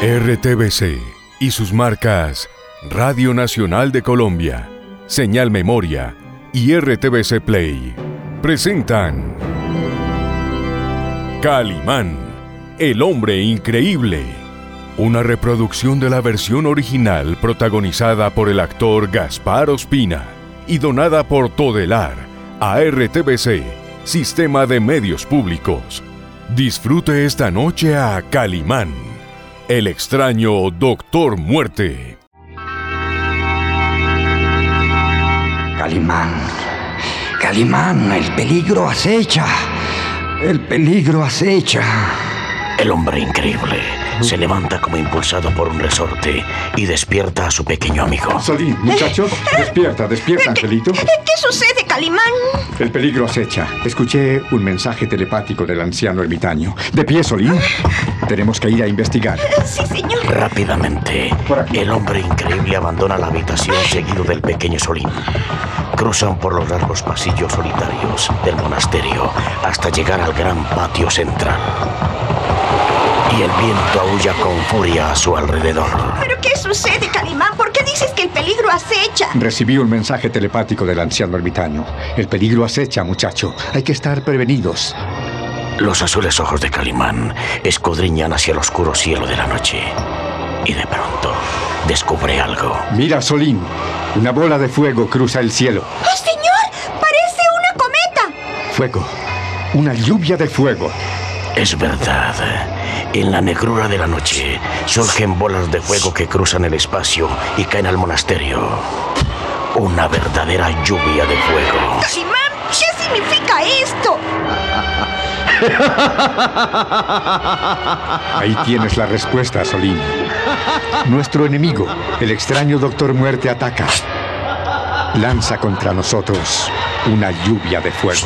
RTBC y sus marcas Radio Nacional de Colombia, Señal Memoria y RTBC Play presentan Calimán, el hombre increíble, una reproducción de la versión original protagonizada por el actor Gaspar Ospina y donada por Todelar a RTBC, Sistema de Medios Públicos. Disfrute esta noche a Calimán, el extraño Doctor Muerte. Calimán, Calimán, el peligro acecha. El peligro acecha. El hombre increíble se levanta como impulsado por un resorte y despierta a su pequeño amigo. Solín, muchacho, despierta, Angelito. ¿Qué sucede, Calimán? El peligro acecha. Escuché un mensaje telepático del anciano ermitaño. De pie, Solín. Tenemos que ir a investigar. Sí, señor. Rápidamente, el hombre increíble abandona la habitación seguido del pequeño Solín. Cruzan por los largos pasillos solitarios del monasterio hasta llegar al gran patio central. Y el viento aúlla con furia a su alrededor. ¿Pero qué sucede, Calimán? ¿Por qué dices que el peligro acecha? Recibí un mensaje telepático del anciano ermitaño. El peligro acecha, muchacho. Hay que estar prevenidos. Los azules ojos de Calimán escudriñan hacia el oscuro cielo de la noche. Y de pronto descubre algo. Mira, Solín. Una bola de fuego cruza el cielo. ¡Oh, señor! ¡Parece una cometa! Fuego. Una lluvia de fuego. Es verdad. En la negrura de la noche surgen bolas de fuego que cruzan el espacio y caen al monasterio. Una verdadera lluvia de fuego. Calimán, ¿qué significa esto? Ahí tienes la respuesta, Solín. Nuestro enemigo, el extraño Doctor Muerte, ataca. Lanza contra nosotros una lluvia de fuego.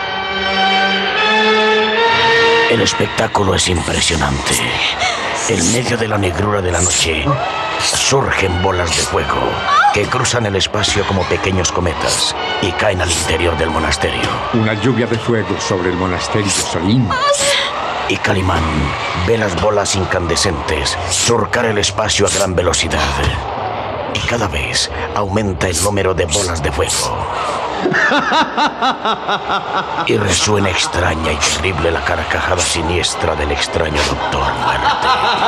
El espectáculo es impresionante. En medio de la negrura de la noche surgen bolas de fuego que cruzan el espacio como pequeños cometas y caen al interior del monasterio. Una lluvia de fuego sobre el monasterio, Solín. Y Calimán ve las bolas incandescentes surcar el espacio a gran velocidad. Y cada vez aumenta el número de bolas de fuego. Y resuena extraña y terrible la carcajada siniestra del extraño Doctor Muerte.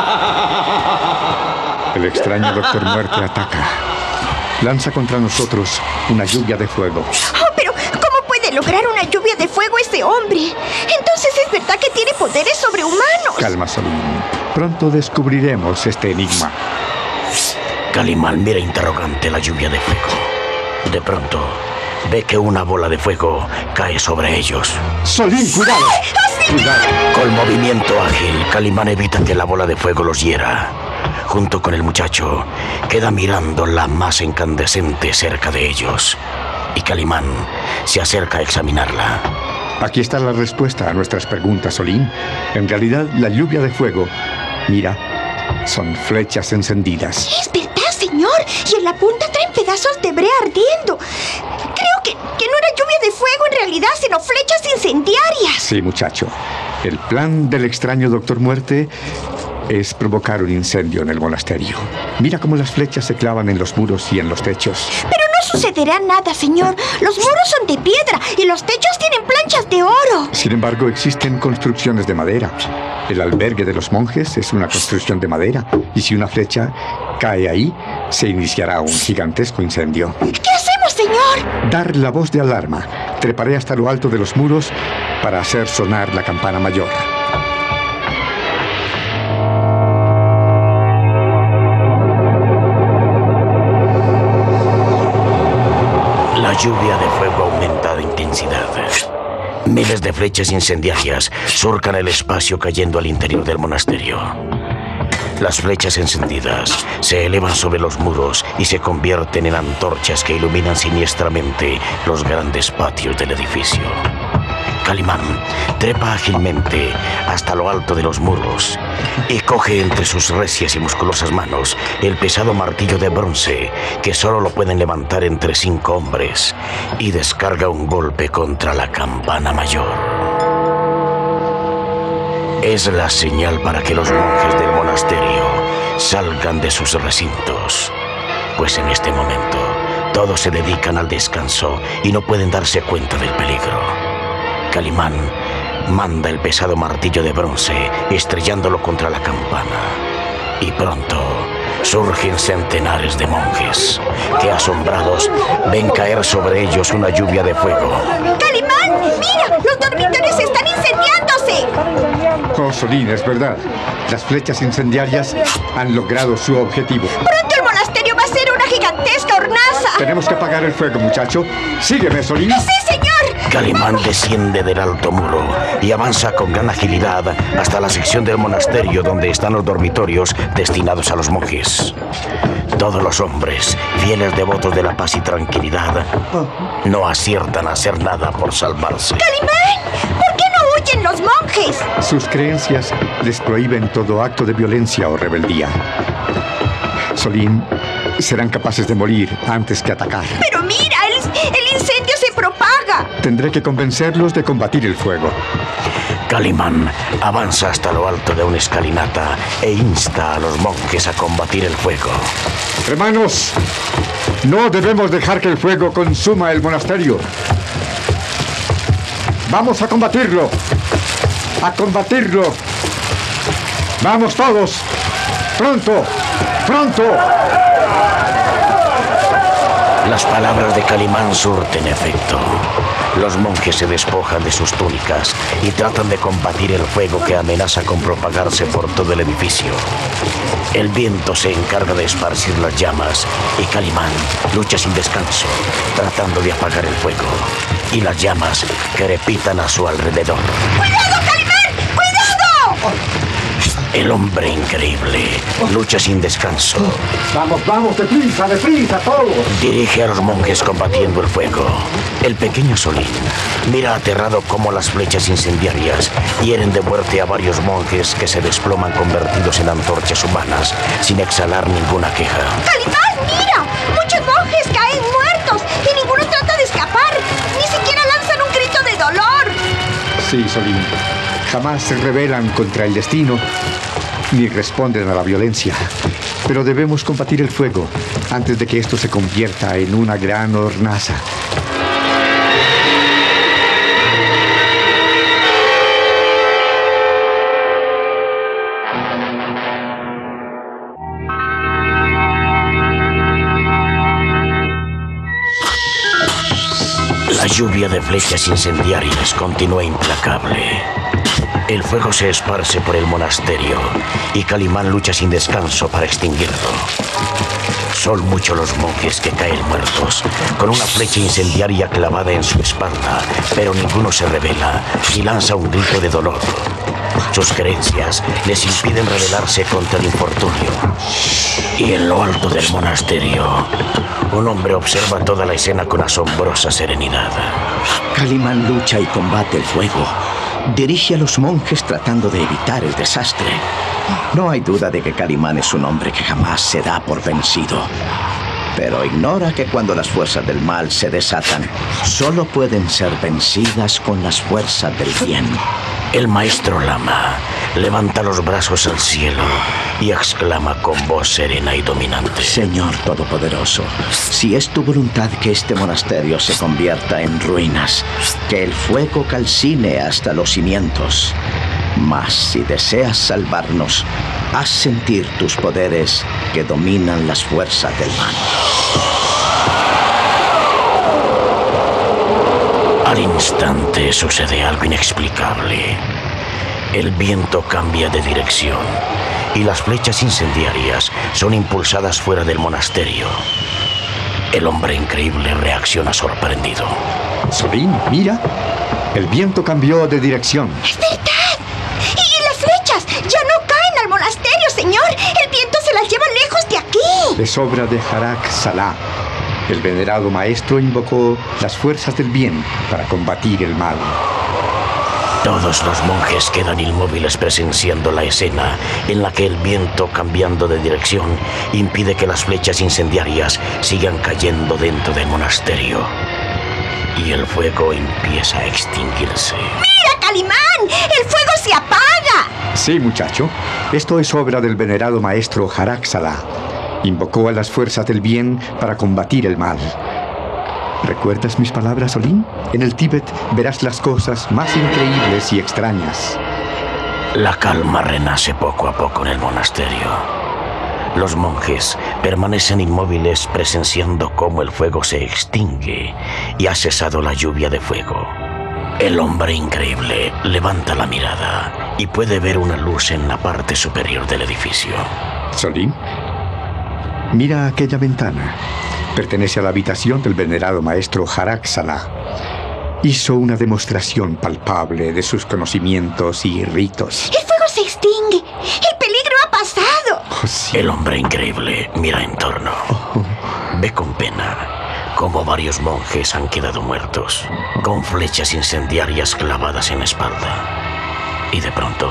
El extraño Doctor Muerte ataca. Lanza contra nosotros una lluvia de fuego. Oh, pero ¿cómo puede lograr una lluvia de fuego ese hombre? Entonces es verdad que tiene poderes sobrehumanos. Calma, Solín. Pronto descubriremos este enigma. Calimán mira interrogante la lluvia de fuego. De pronto ve que una bola de fuego cae sobre ellos. ¡Solín, cuidado! ¡Cuidado! Con movimiento ágil, Calimán evita que la bola de fuego los hiera. Junto con el muchacho, queda mirando la masa incandescente cerca de ellos. Y Calimán se acerca a examinarla. Aquí está la respuesta a nuestras preguntas, Solín. En realidad, la lluvia de fuego, mira, son flechas encendidas. Es verdad, señor. Y en la punta traen pedazos de brea ardiendo. Creo que no era lluvia de fuego en realidad, sino flechas incendiarias. Sí, muchacho. El plan del extraño Doctor Muerte es provocar un incendio en el monasterio. Mira cómo las flechas se clavan en los muros y en los techos. Pero no sucederá nada, señor. Los muros son de piedra y los techos tienen planchas de oro. Sin embargo, existen construcciones de madera. El albergue de los monjes es una construcción de madera. Y si una flecha cae ahí, se iniciará un gigantesco incendio. ¿Qué hacemos, señor? Dar la voz de alarma. Treparé hasta lo alto de los muros para hacer sonar la campana mayor. La lluvia de fuego aumenta de intensidad. Miles de flechas incendiarias surcan el espacio cayendo al interior del monasterio. Las flechas encendidas se elevan sobre los muros y se convierten en antorchas que iluminan siniestramente los grandes patios del edificio. Calimán trepa ágilmente hasta lo alto de los muros y coge entre sus recias y musculosas manos el pesado martillo de bronce que solo lo pueden levantar entre 5 hombres y descarga un golpe contra la campana mayor. Es la señal para que los monjes del monasterio salgan de sus recintos. Pues en este momento, todos se dedican al descanso y no pueden darse cuenta del peligro. Calimán manda el pesado martillo de bronce, estrellándolo contra la campana. Y pronto surgen centenares de monjes, que asombrados ven caer sobre ellos una lluvia de fuego. ¡Calimán! ¡Mira! ¡Los dormitorios están incendiándose! Oh, Solín, es verdad. Las flechas incendiarias han logrado su objetivo. ¡Pronto el monasterio va a ser una gigantesca hornaza! Tenemos que apagar el fuego, muchacho. Sígueme, Solín. ¡Sí, señor! Calimán desciende del alto muro y avanza con gran agilidad hasta la sección del monasterio donde están los dormitorios destinados a los monjes. Todos los hombres, fieles devotos de la paz y tranquilidad, no aciertan a hacer nada por salvarse. ¡Calimán! ¿Por qué no huyen los monjes? Sus creencias les prohíben todo acto de violencia o rebeldía. Solín, serán capaces de morir antes que atacar. Pero mira, el incendio se propaga. Tendré que convencerlos de combatir el fuego. Calimán avanza hasta lo alto de una escalinata e insta a los monjes a combatir el fuego. Hermanos, no debemos dejar que el fuego consuma el monasterio. Vamos a combatirlo. ¡A combatirlo! ¡Vamos todos! ¡Pronto! ¡Pronto! Las palabras de Calimán surten efecto. Los monjes se despojan de sus túnicas y tratan de combatir el fuego que amenaza con propagarse por todo el edificio. El viento se encarga de esparcir las llamas y Calimán lucha sin descanso, tratando de apagar el fuego. Y las llamas crepitan a su alrededor. ¡Cuidado, Calimán! ¡Cuidado! El hombre increíble lucha sin descanso. ¡Vamos, vamos! ¡Deprisa, deprisa, todos! Dirige a los monjes combatiendo el fuego. El pequeño Solín mira aterrado cómo las flechas incendiarias hieren de muerte a varios monjes que se desploman convertidos en antorchas humanas sin exhalar ninguna queja. ¡Calimán, mira! Muchos monjes caen muertos y ninguno trata de escapar. Ni siquiera lanzan un grito de dolor. Sí, Solín. Jamás se rebelan contra el destino ni responden a la violencia. Pero debemos combatir el fuego antes de que esto se convierta en una gran hornaza. La lluvia de flechas incendiarias continúa implacable. El fuego se esparce por el monasterio y Calimán lucha sin descanso para extinguirlo. Son muchos los monjes que caen muertos, con una flecha incendiaria clavada en su espalda, pero ninguno se rebela y lanza un grito de dolor. Sus creencias les impiden rebelarse contra el infortunio. Y en lo alto del monasterio, un hombre observa toda la escena con asombrosa serenidad. Calimán lucha y combate el fuego. Dirige a los monjes tratando de evitar el desastre. No hay duda de que Calimán es un hombre que jamás se da por vencido. Pero ignora que cuando las fuerzas del mal se desatan, solo pueden ser vencidas con las fuerzas del bien. El maestro Lama levanta los brazos al cielo y exclama con voz serena y dominante: Señor Todopoderoso, si es tu voluntad que este monasterio se convierta en ruinas, que el fuego calcine hasta los cimientos. Mas si deseas salvarnos, haz sentir tus poderes que dominan las fuerzas del mal. Al instante sucede algo inexplicable. El viento cambia de dirección y las flechas incendiarias son impulsadas fuera del monasterio. El hombre increíble reacciona sorprendido. Solín, mira. El viento cambió de dirección. ¡Es verdad! ¡Y las flechas ya no caen al monasterio, señor! ¡El viento se las lleva lejos de aquí! Es obra de Harak Salah. El venerado maestro invocó las fuerzas del bien para combatir el mal. Todos los monjes quedan inmóviles presenciando la escena en la que el viento, cambiando de dirección, impide que las flechas incendiarias sigan cayendo dentro del monasterio. Y el fuego empieza a extinguirse. ¡Mira, Calimán! ¡El fuego se apaga! Sí, muchacho. Esto es obra del venerado maestro Harak-Salah. Invocó a las fuerzas del bien para combatir el mal. ¿Recuerdas mis palabras, Olin? En el Tíbet verás las cosas más increíbles y extrañas. La calma renace poco a poco en el monasterio. Los monjes permanecen inmóviles presenciando cómo el fuego se extingue y ha cesado la lluvia de fuego. El hombre increíble levanta la mirada y puede ver una luz en la parte superior del edificio. Solín, mira aquella ventana. Pertenece a la habitación del venerado maestro Harak-Salah. Hizo una demostración palpable de sus conocimientos y ritos. ¡El fuego se extingue! ¡El peligro ha pasado! Oh, sí. El hombre increíble mira en torno. Ve con pena cómo varios monjes han quedado muertos, con flechas incendiarias clavadas en la espalda. Y de pronto...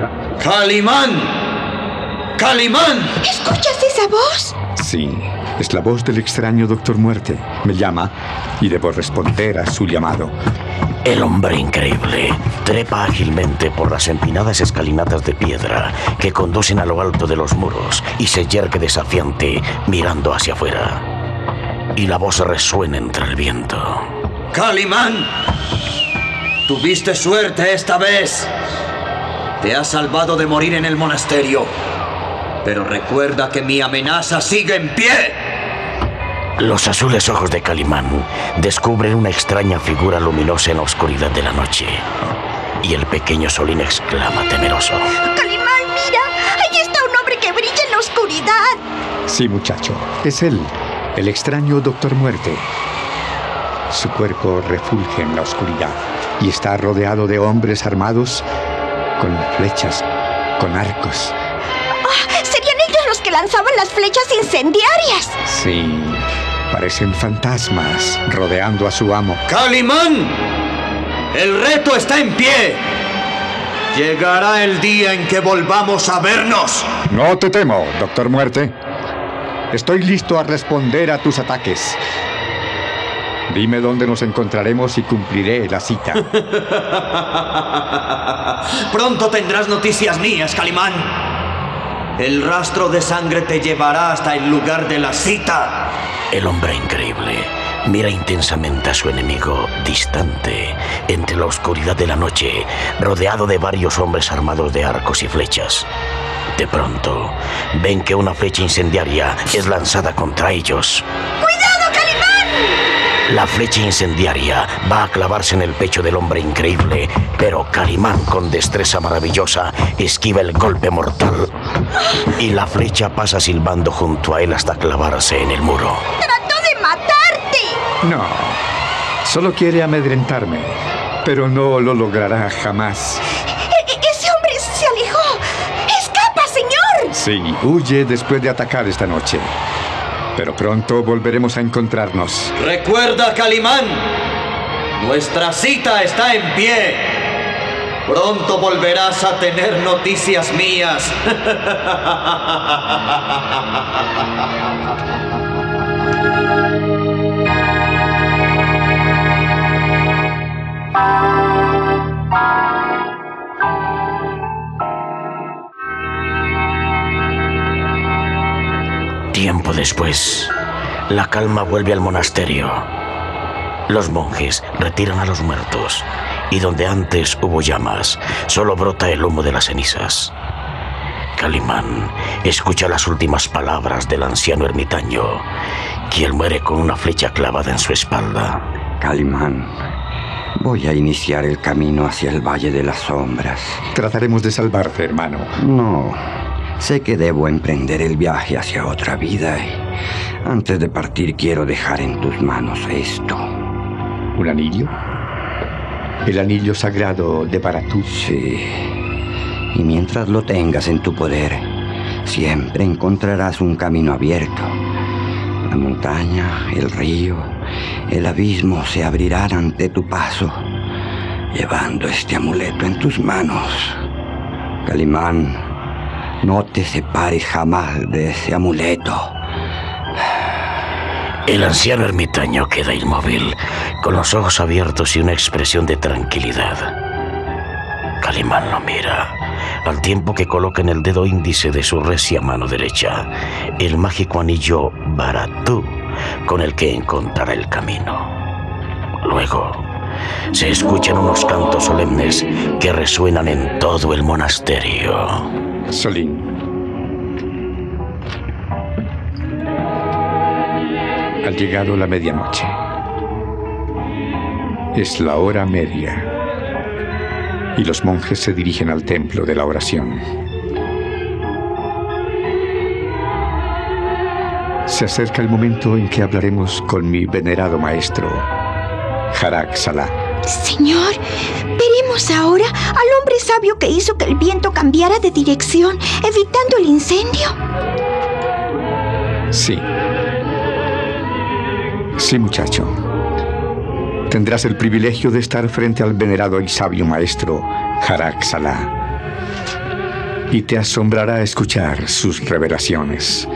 ¡Calimán! ¡Calimán! ¿Escuchas esa voz? Sí, es la voz del extraño Doctor Muerte. Me llama y debo responder a su llamado. El hombre increíble trepa ágilmente por las empinadas escalinatas de piedra que conducen a lo alto de los muros y se yergue desafiante mirando hacia afuera. Y la voz resuena entre el viento. ¡Calimán! Tuviste suerte esta vez. Te has salvado de morir en el monasterio. Pero recuerda que mi amenaza sigue en pie. Los azules ojos de Calimán descubren una extraña figura luminosa en la oscuridad de la noche. Y el pequeño Solín exclama temeroso. ¡Calimán, mira! ¡Ahí está un hombre que brilla en la oscuridad! Sí, muchacho, es él, el extraño Doctor Muerte. Su cuerpo refulge en la oscuridad y está rodeado de hombres armados con flechas, con arcos. ¡Oh! ¿Serían ellos los que lanzaban las flechas incendiarias? Sí, parecen fantasmas rodeando a su amo. ¡Calimán! ¡El reto está en pie! Llegará el día en que volvamos a vernos. No te temo, Doctor Muerte. Estoy listo a responder a tus ataques. Dime dónde nos encontraremos y cumpliré la cita. Pronto tendrás noticias mías, Calimán. El rastro de sangre te llevará hasta el lugar de la cita. El hombre increíble mira intensamente a su enemigo distante, entre la oscuridad de la noche, rodeado de varios hombres armados de arcos y flechas. De pronto, ven que una flecha incendiaria es lanzada contra ellos. ¡Cuidado, Calimán! La flecha incendiaria va a clavarse en el pecho del hombre increíble, pero Calimán, con destreza maravillosa, esquiva el golpe mortal. Y la flecha pasa silbando junto a él hasta clavarse en el muro. ¡Trató de matarte! No, solo quiere amedrentarme, pero no lo logrará jamás. ¡Ese hombre se alejó! ¡Escapa, señor! Sí, huye después de atacar esta noche. Pero pronto volveremos a encontrarnos. Recuerda, Calimán, nuestra cita está en pie. Pronto volverás a tener noticias mías. Tiempo después, la calma vuelve al monasterio. Los monjes retiran a los muertos, y donde antes hubo llamas, solo brota el humo de las cenizas. Calimán escucha las últimas palabras del anciano ermitaño, quien muere con una flecha clavada en su espalda. Calimán, voy a iniciar el camino hacia el Valle de las Sombras. Trataremos de salvarte, hermano. No, sé que debo emprender el viaje hacia otra vida y antes de partir quiero dejar en tus manos esto. ¿Un anillo? El anillo sagrado de Baratut. Sí, y mientras lo tengas en tu poder, siempre encontrarás un camino abierto. La montaña, el río, el abismo se abrirán ante tu paso, llevando este amuleto en tus manos. Calimán, no te separes jamás de ese amuleto. El anciano ermitaño queda inmóvil, con los ojos abiertos y una expresión de tranquilidad. Calimán lo mira, al tiempo que coloca en el dedo índice de su recia mano derecha el mágico anillo Baratú, con el que encontrará el camino. Luego, se escuchan unos cantos solemnes que resuenan en todo el monasterio. Solín. Ha llegado la medianoche. Es la hora media. Y los monjes se dirigen al templo de la oración. Se acerca el momento en que hablaremos con mi venerado maestro, Harak Salah. Señor, veremos ahora al hombre sabio que hizo que el viento cambiara de dirección, evitando el incendio. Sí. Sí, muchacho. Tendrás el privilegio de estar frente al venerado y sabio maestro Harak Salah. Y te asombrará escuchar sus revelaciones.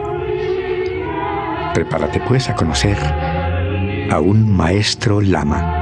Prepárate pues a conocer a un maestro lama.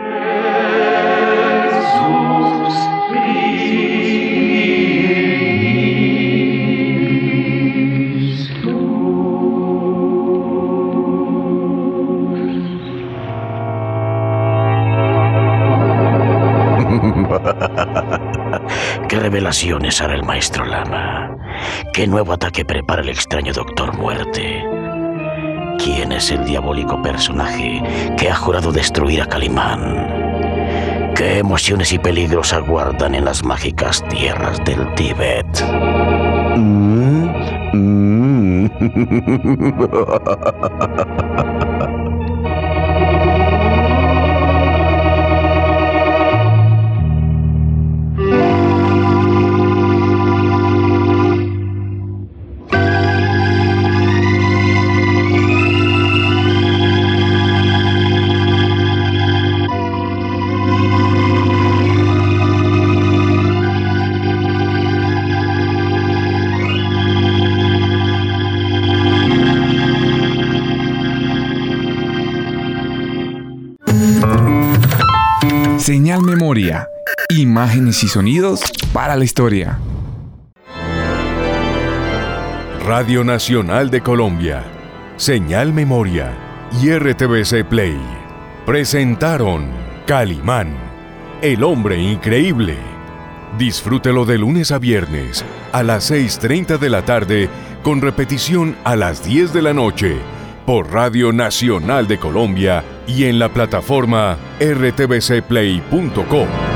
¿Qué revelaciones hará el maestro lama? ¿Qué nuevo ataque prepara el extraño Doctor Muerte? ¿Quién es el diabólico personaje que ha jurado destruir a Calimán? ¿Qué emociones y peligros aguardan en las mágicas tierras del Tíbet? Señal Memoria. Imágenes y sonidos para la historia. Radio Nacional de Colombia, Señal Memoria y RTBC Play presentaron Calimán, el hombre increíble. Disfrútelo de lunes a viernes a las 6:30 de la tarde con repetición a las 10 de la noche por Radio Nacional de Colombia y en la plataforma rtbcplay.com.